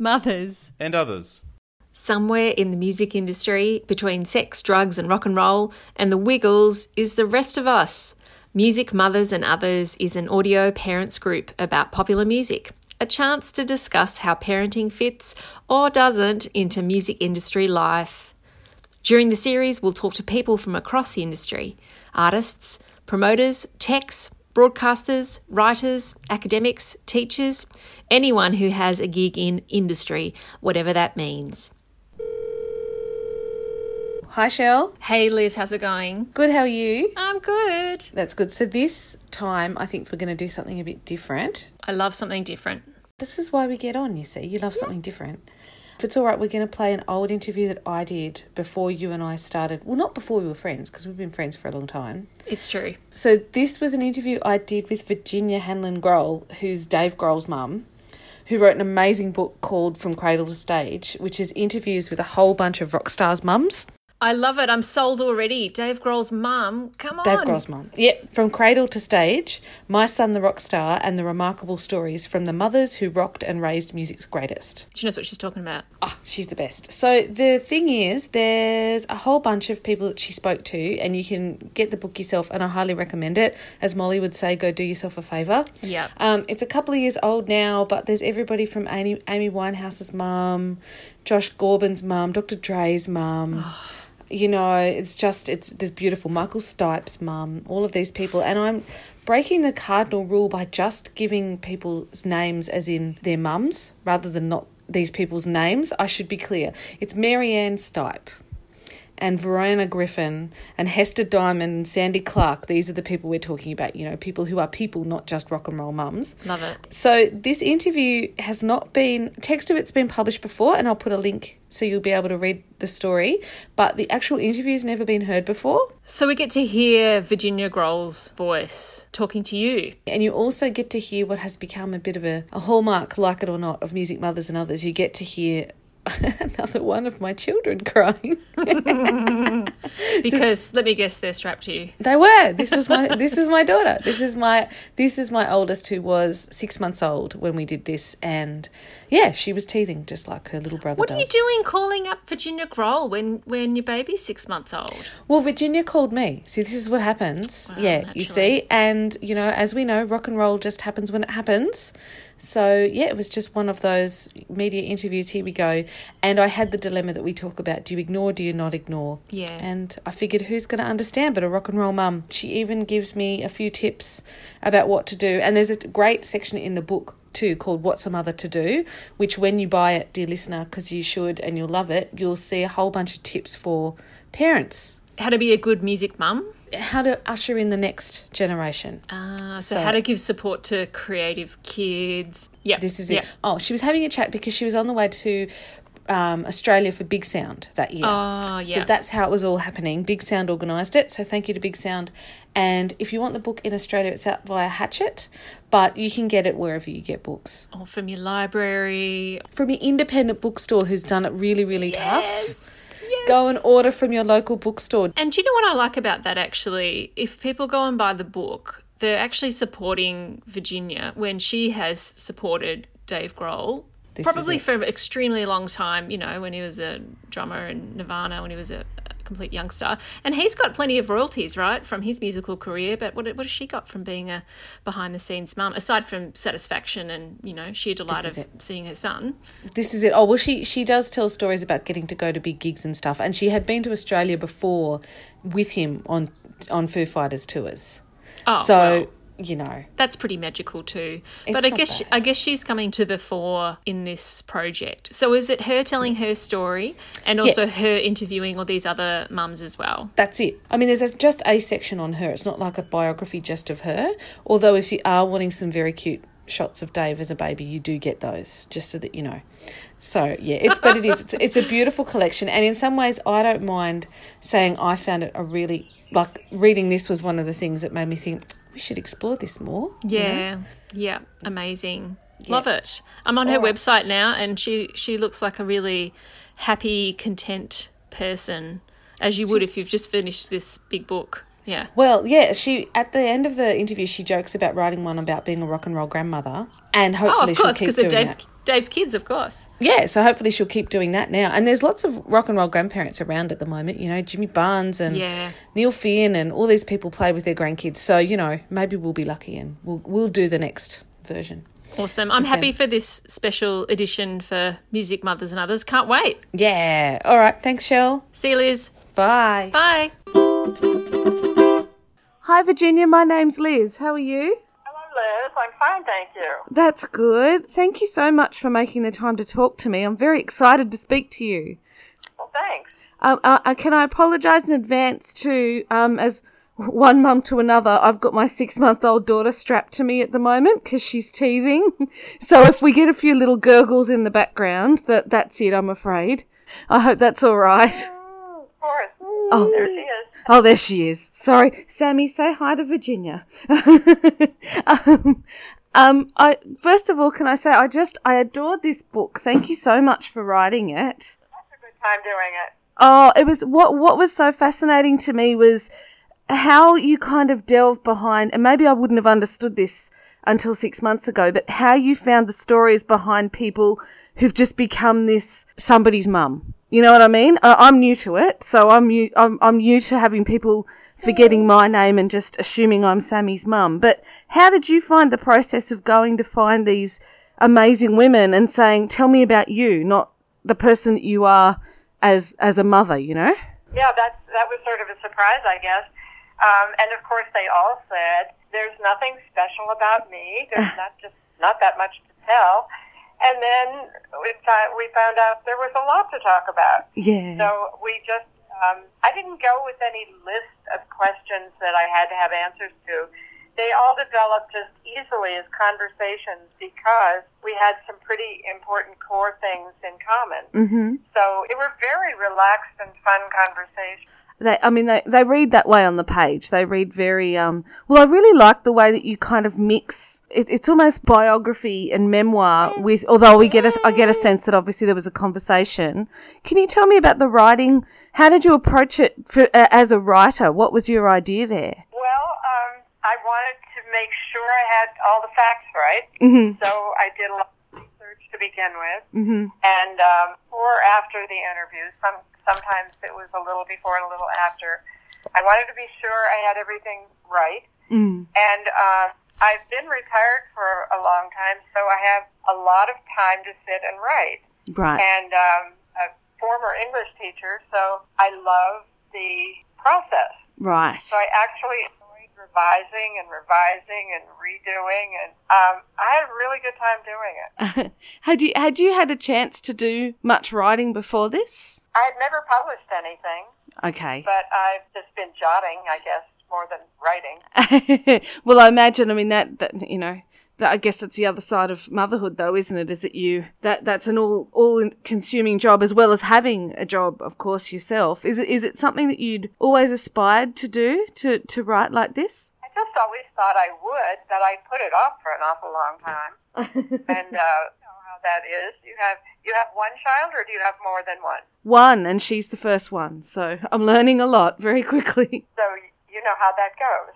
mothers, and others. Somewhere in the music industry, between sex, drugs and rock and roll, and the Wiggles is the rest of us. Music Mothers and Others is an audio parents group about popular music, a chance to discuss how parenting fits or doesn't into music industry life. During the series, we'll talk to people from across the industry, artists, promoters, techs, broadcasters, writers, academics, teachers, anyone who has a gig in industry, whatever that means. Hi, Shell. Hey Liz, how's it going? Good, how are you? I'm good. That's good. So this time, I think we're going to do something a bit different. I love something different. This is why we get on, you see. You love something different. If it's all right, we're going to play an old interview that I did before you and I started. Well, not before we were friends, because we've been friends for a long time. It's true. So this was an interview I did with Virginia Hanlon Grohl, who's Dave Grohl's mum, who wrote an amazing book called From Cradle to Stage, which is interviews with a whole bunch of rock stars' mums. I love it. I'm sold already. Dave Grohl's mum. Come on. Dave Grohl's mum. Yep. From Cradle to Stage, My Son the Rock Star and the Remarkable Stories from the Mothers Who Rocked and Raised Music's Greatest. She knows what she's talking about. Oh, she's the best. So the thing is, there's a whole bunch of people that she spoke to, and you can get the book yourself, and I highly recommend it. As Molly would say, go do yourself a favour. Yeah. It's a couple of years old now, but there's everybody from Amy Winehouse's mum, Josh Groban's mum, Dr. Dre's mum. You know, it's this beautiful Michael Stipe's mum, all of these people. And I'm breaking the cardinal rule by just giving people's names as in their mums rather than not these people's names. I should be clear. It's Marianne Stipe and Verona Griffin and Hester Diamond and Sandy Clark. These are the people we're talking about, you know, people who are people, not just rock and roll mums. Love it. So this interview has not been, text of it's been published before, and I'll put a link so you'll be able to read the story, but the actual interview's never been heard before. So we get to hear Virginia Grohl's voice talking to you. And you also get to hear what has become a bit of a hallmark, like it or not, of Music Mothers and Others. You get to hear another one of my children crying. Because let me guess, they're strapped to you. They were. This is my daughter. This is my oldest, who was 6 months old when we did this, and yeah, she was teething just like her little brother does. What are you doing calling up Virginia Grohl when your baby's 6 months old? Well, Virginia called me. See, this is what happens. Wow, yeah, naturally. You see, and you know, as we know, rock and roll just happens when it happens. So, yeah, it was just one of those media interviews. Here we go. And I had the dilemma that we talk about. Do you ignore, do you not ignore? Yeah. And I figured, who's going to understand but a rock and roll mum? She even gives me a few tips about what to do. And there's a great section in the book too called What's a Mother to Do, which when you buy it, dear listener, because you should and you'll love it, you'll see a whole bunch of tips for parents. How to be a good music mum? How to usher in the next generation. So how to give support to creative kids. Yeah. This is it. Oh, she was having a chat because she was on the way to Australia for Big Sound that year. Oh, yeah. So that's how it was all happening. Big Sound organised it. So thank you to Big Sound. And if you want the book in Australia, it's out via Hachette, but you can get it wherever you get books. Or from your library. From your independent bookstore who's done it really, really tough. Yes. Go and order from your local bookstore. And do you know what I like about that, actually? If people go and buy the book, they're actually supporting Virginia when she has supported Dave Grohl. Probably for an extremely long time, you know, when he was a drummer in Nirvana, when he was a complete youngster. And he's got plenty of royalties, right, from his musical career. But what has she got from being a behind-the-scenes mum, aside from satisfaction and, you know, sheer delight of seeing her son? This is it. Oh, well, she does tell stories about getting to go to big gigs and stuff. And she had been to Australia before with him on Foo Fighters tours. Oh, so... well. You know, that's pretty magical too. It's but I guess she's coming to the fore in this project. So is it her telling her story and also her interviewing all these other mums as well? That's it. I mean, there's just a section on her. It's not like a biography just of her. Although if you are wanting some very cute shots of Dave as a baby, you do get those, just so that you know. So yeah, but it is. It's a beautiful collection, and in some ways, I don't mind saying I found it a really, like, reading this was one of the things that made me think, we should explore this more. Yeah, you know? Yeah, amazing. Yeah. Love it. I'm on her website now, and she looks like a really happy, content person, as you would if you've just finished this big book. Yeah. Well, yeah, she at the end of the interview, she jokes about writing one about being a rock and roll grandmother, and hopefully she'll keep doing that. Dave's kids, of course. Yeah, so hopefully she'll keep doing that now. And there's lots of rock and roll grandparents around at the moment. You know, Jimmy Barnes and Neil Finn and all these people play with their grandkids. So, you know, maybe we'll be lucky and we'll do the next version. Awesome. I'm happy for this special edition for Music Mothers and Others. Can't wait. Yeah. All right. Thanks, Shell. See you, Liz. Bye. Bye. Hi, Virginia. My name's Liz. How are you? Liz, I'm fine, thank you. That's good. Thank you so much for making the time to talk to me. I'm very excited to speak to you. Well, thanks. Can I apologise in advance to, as one mum to another, I've got my 6-month-old daughter strapped to me at the moment because she's teething. So if we get a few little gurgles in the background, that's it, I'm afraid. I hope that's all right. Of course. Oh, there she is. Oh, there she is. Sorry. Sammy, say hi to Virginia. First of all, can I say I adored this book. Thank you so much for writing it. That's a good time doing it. Oh, it was what was so fascinating to me was how you kind of delved behind, and maybe I wouldn't have understood this until 6 months ago, but how you found the stories behind people who've just become somebody's mum. You know what I mean? I'm new to it, so I'm new to having people forgetting my name and just assuming I'm Sammy's mum. But how did you find the process of going to find these amazing women and saying, tell me about you, not the person that you are as a mother, you know? Yeah, that was sort of a surprise, I guess. And of course they all said, there's nothing special about me. There's not that much to tell. And then we found out there was a lot to talk about. Yeah. So we just, I didn't go with any list of questions that I had to have answers to. They all developed just easily as conversations because we had some pretty important core things in common. Mm-hmm. So they were very relaxed and fun conversations. They read that way on the page. They read very, I really like the way that you kind of mix, it's almost biography and memoir with, although I get a sense that obviously there was a conversation. Can you tell me about the writing? How did you approach it as a writer? What was your idea there? Well, I wanted to make sure I had all the facts right. Mm-hmm. So I did a lot of research to begin with. Mm-hmm. And before after the interviews, sometimes it was a little before and a little after. I wanted to be sure I had everything right. Mm. And I've been retired for a long time, so I have a lot of time to sit and write. Right. And a former English teacher, so I love the process. Right. So I actually enjoyed revising and redoing, and I had a really good time doing it. Had you had a chance to do much writing before this? I had never published anything. Okay. But I've just been jotting, I guess, more than writing. Well, I imagine, that you know, that I guess that's the other side of motherhood, though, isn't it? Is that that's an all-consuming job as well as having a job, of course, yourself. Is it something that you'd always aspired to do, to write like this? I just always thought I would, but I put it off for an awful long time. And you know how that is. You have one child, or do you have more than one? One, and she's the first one, so I'm learning a lot very quickly. So you know how that goes.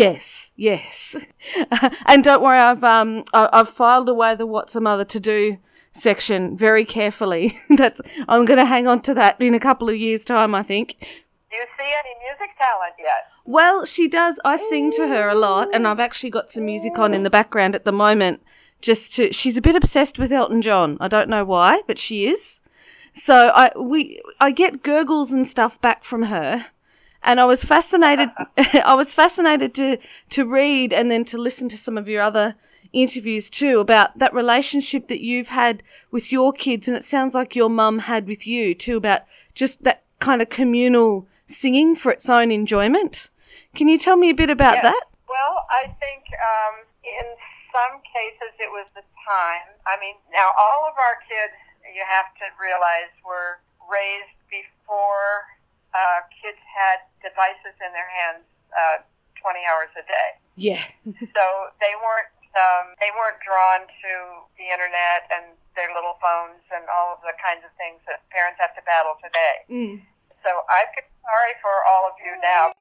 Yes. And don't worry, I've filed away the What's a Mother to Do section very carefully. I'm going to hang on to that in a couple of years' time, I think. Do you see any music talent yet? Well, she does. I sing to her a lot, and I've actually got some music on in the background at the moment. She's a bit obsessed with Elton John. I don't know why, but she is. So I get gurgles and stuff back from her. And I was fascinated. I was fascinated to read and then to listen to some of your other interviews too about that relationship that you've had with your kids, and it sounds like your mum had with you too, about just that kind of communal singing for its own enjoyment. Can you tell me a bit about that? Well, I think in some cases it was the time. I mean, now all of our kids, you have to realize, were raised before kids had devices in their hands 20 hours a day. Yeah. So they weren't drawn to the internet and their little phones and all of the kinds of things that parents have to battle today. Mm. So I feel sorry for all of you now.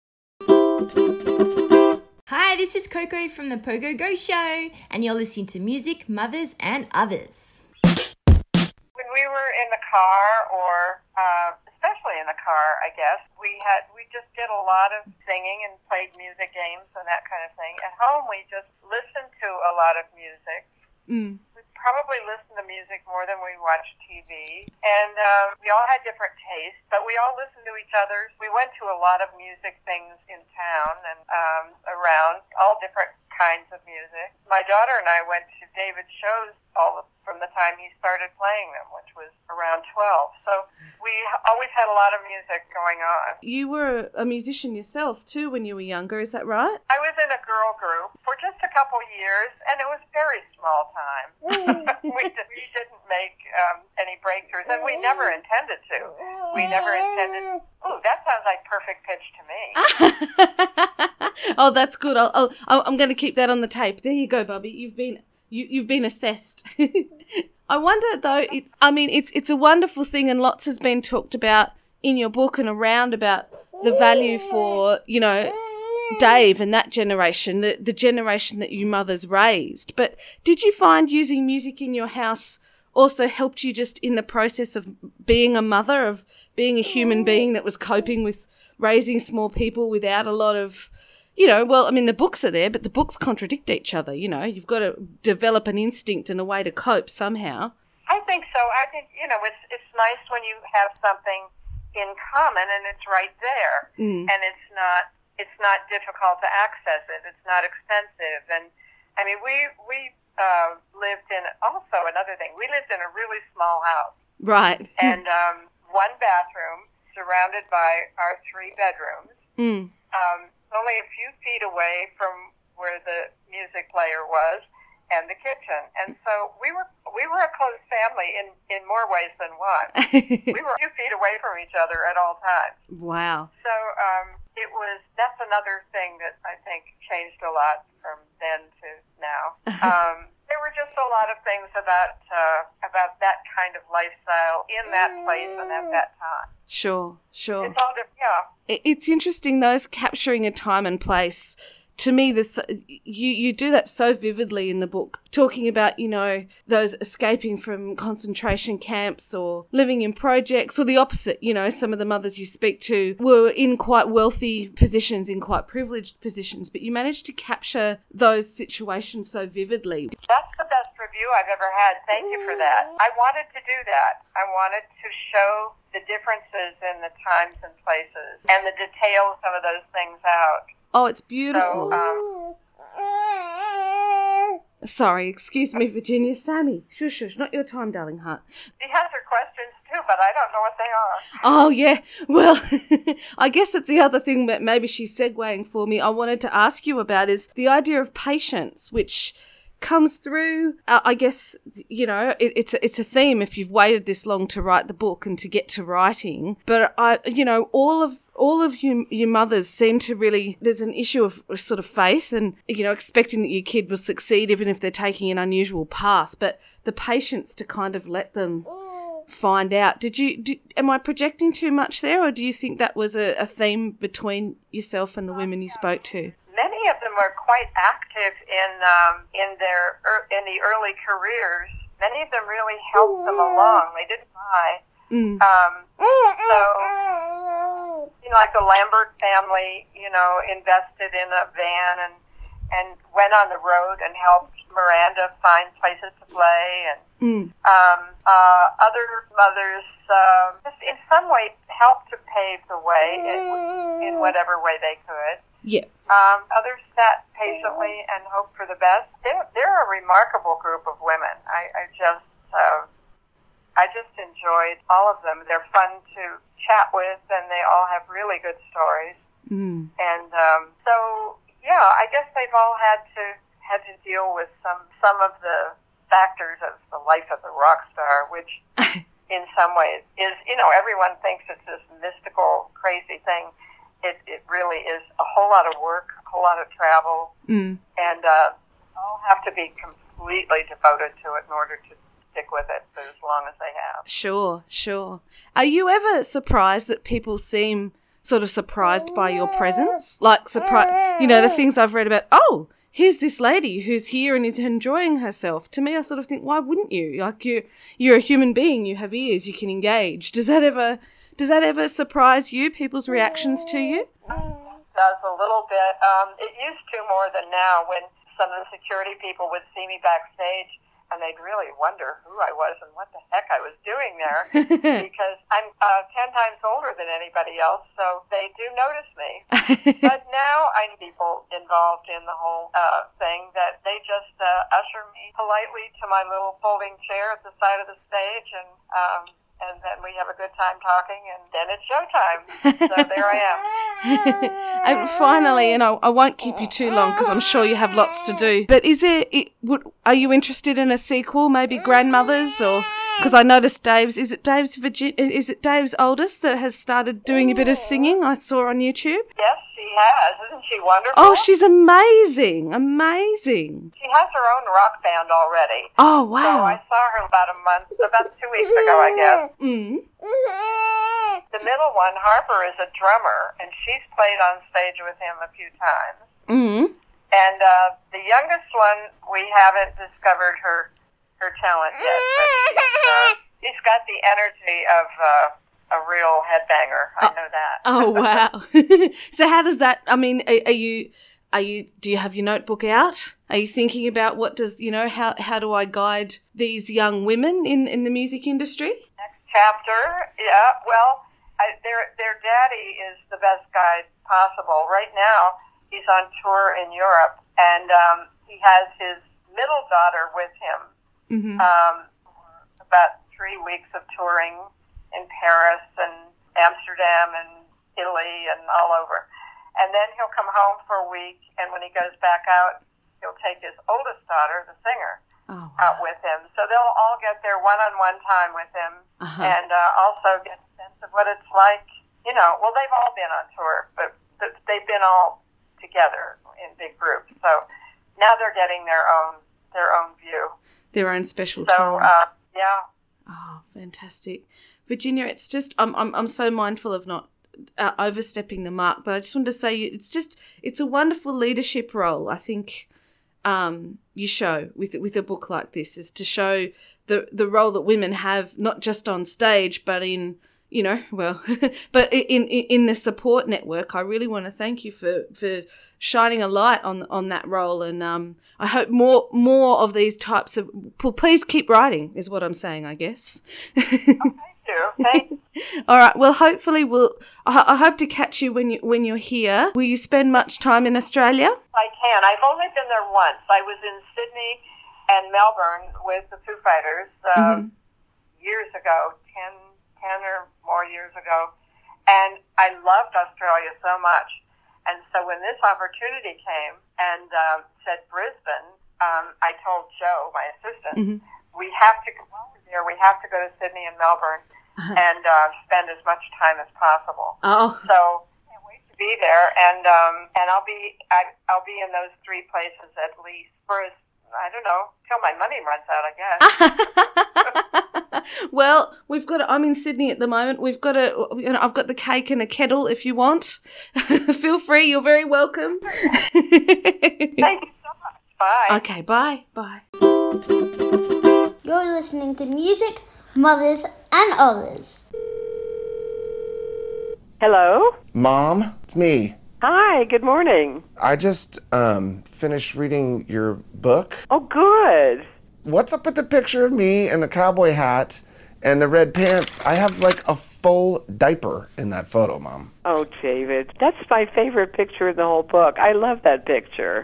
Hi, this is Coco from the Pogo Go Show, and you're listening to Music, Mothers and Others. we were in the car, or especially in the car, I guess, we just did a lot of singing and played music games and that kind of thing. At home, we just listened to a lot of music. We probably listened to music more than we watched TV, and we all had different tastes, but we all listened to each other's. We went to a lot of music things in town and around, all different kinds of music. My daughter and I went to David's shows from the time he started playing them, which was around 12. So we always had a lot of music going on. You were a musician yourself too when you were younger, is that right? I was in a girl group for just a couple years, and it was very small time. we didn't make any breakthroughs, and we never intended to. We never intended. Oh, that sounds like perfect pitch to me. Oh, that's good. I'm going to keep that on the tape. There you go, Bubby. You've been assessed. I wonder though. It's a wonderful thing, and lots has been talked about in your book and around about the value for Dave and that generation, the generation that you mothers raised. But did you find using music in your house also helped you just in the process of being a mother, of being a human being that was coping with raising small people without a lot of, the books are there, but the books contradict each other, You've got to develop an instinct and a way to cope somehow. I think so. I think, it's nice when you have something in common and it's right there. And it's not difficult to access it. It's not expensive. And, we lived in, also another thing, we lived in a really small house. Right. And one bathroom surrounded by our 3 bedrooms. Only a few feet away from where the music player was and the kitchen. And so we were a close family in more ways than one. We were a few feet away from each other at all times. Wow. So that's another thing that I think changed a lot from then to now. There were just a lot of things about that kind of lifestyle in that place and at that time. Sure. It's all different, yeah. It's interesting, those capturing a time and place. To me, you do that so vividly in the book, talking about, those escaping from concentration camps or living in projects, or the opposite, some of the mothers you speak to were in quite wealthy positions, in quite privileged positions, but you managed to capture those situations so vividly. That's the best review I've ever had. Thank you for that. I wanted to do that. I wanted to show the differences in the times and places and the details some of those things out. Oh, it's beautiful. So, Sorry, excuse me, Virginia. Sammy, shush, not your time, darling heart. She has her questions too, but I don't know what they are. Oh, yeah. Well, I guess that's the other thing that maybe she's segueing for me. I wanted to ask you about is the idea of patience, which comes through, I guess, it's a theme if you've waited this long to write the book and to get to writing. But all of you mothers seem to really, there's an issue of sort of faith and, expecting that your kid will succeed even if they're taking an unusual path, but the patience to kind of let them find out. Am I projecting too much there, or do you think that was a theme between yourself and the women you spoke to? Many of them were quite active in the early careers. Many of them really helped them along. They didn't lie. Like the Lambert family, invested in a van and went on the road and helped Miranda find places to play. And other mothers just in some way helped to pave the way in whatever way they could. Yeah. Others sat patiently and hoped for the best. They're a remarkable group of women. I just enjoyed all of them. They're fun to chat with, and they all have really good stories. And I guess they've all had to deal with some of the factors of the life of the rock star, which in some ways is, everyone thinks it's this mystical, crazy thing. It really is a whole lot of work, a whole lot of travel, and all have to be completely devoted to it in order to stick with it for as long as they have. Sure. Are you ever surprised that people seem sort of surprised by your presence? Like, the things I've read about, here's this lady who's here and is enjoying herself. To me, I sort of think, why wouldn't you? Like, you're a human being, you have ears, you can engage. Does that ever surprise you, people's reactions to you? It does a little bit. It used to more than now, when some of the security people would see me backstage and they'd really wonder who I was and what the heck I was doing there, because I'm 10 times older than anybody else, so they do notice me. But now I need people involved in the whole thing, that they just usher me politely to my little folding chair at the side of the stage, and then we have a good time talking, and then it's showtime. So there I am. And finally, and I won't keep you too long because I'm sure you have lots to do, but are you interested in a sequel, maybe Grandmothers, or because I noticed is it Dave's oldest that has started doing a bit of singing, I saw on YouTube? Yes, she has. Isn't she wonderful? Oh, she's amazing. She has her own rock band already. Oh, wow. So I saw her about 2 weeks ago, I guess. Mm. The middle one, Harper, is a drummer, and she's played on stage with him a few times. Mm. And the youngest one, we haven't discovered her talent yet, but she's got the energy of a real headbanger. I know that. Oh, wow. So how does that, I mean, do you have your notebook out? Are you thinking about how do I guide these young women in the music industry? Next chapter, yeah, well, their daddy is the best guide possible. Right now, he's on tour in Europe, and he has his middle daughter with him. Mm-hmm. About 3 weeks of touring in Paris and Amsterdam and Italy and all over. And then he'll come home for a week, and when he goes back out, he'll take his oldest daughter, the singer, out with him. So they'll all get their one-on-one time with him, and also get a sense of what it's like. Well, they've all been on tour, but they've been all together in big groups. So now they're getting their own view. Their own special time. So, yeah. Oh, fantastic. Virginia, it's just, I'm so mindful of not overstepping the mark, but I just wanted to say it's a wonderful leadership role, I think, you show with a book like this, is to show the role that women have, not just on stage, but in, but in the support network. I really want to thank you for shining a light on that role, and I hope more of these types of, please keep writing is what I'm saying, I guess. Thanks. All right. Well, hopefully I hope to catch you when you're here. Will you spend much time in Australia? I can. I've only been there once. I was in Sydney and Melbourne with the Foo Fighters years ago, 10 or more years ago, and I loved Australia so much. And so when this opportunity came and said Brisbane, I told Joe, my assistant, we have to go over there. We have to go to Sydney and Melbourne and spend as much time as possible. Oh. So I can't wait to be there, and I'll be in those 3 places at least for till my money runs out, I guess. Well, I'm in Sydney at the moment. I've got the cake and a kettle if you want. Feel free. You're very welcome. Thank you so much. Bye. Okay. Bye. Bye. You're listening to Music, Mothers and Others. Hello? Mom, it's me. Hi, good morning. I just finished reading your book. Oh, good. What's up with the picture of me and the cowboy hat and the red pants? I have like a full diaper in that photo, Mom. Oh, David, that's my favorite picture in the whole book. I love that picture.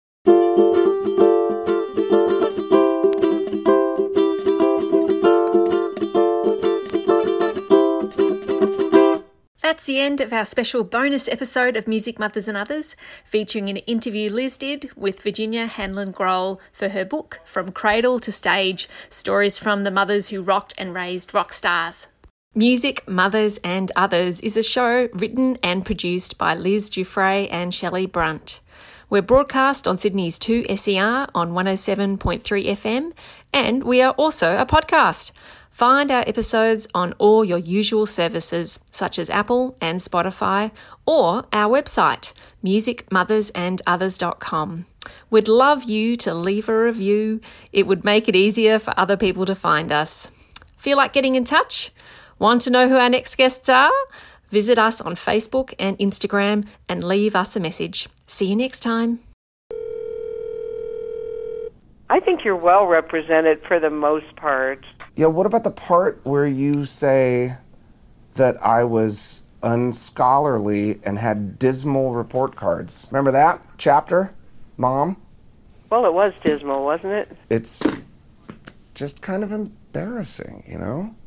That's the end of our special bonus episode of Music, Mothers and Others, featuring an interview Liz did with Virginia Hanlon-Groll for her book, From Cradle to Stage, Stories from the Mothers Who Rocked and Raised Rock Stars. Music, Mothers and Others is a show written and produced by Liz Giuffre and Shelley Brunt. We're broadcast on Sydney's 2SER on 107.3 FM, and we are also a podcast. Find our episodes on all your usual services, such as Apple and Spotify, or our website, musicmothersandothers.com. We'd love you to leave a review. It would make it easier for other people to find us. Feel like getting in touch? Want to know who our next guests are? Visit us on Facebook and Instagram and leave us a message. See you next time. I think you're well represented for the most part. Yeah, what about the part where you say that I was unscholarly and had dismal report cards? Remember that chapter, Mom? Well, it was dismal, wasn't it? It's just kind of embarrassing, you know?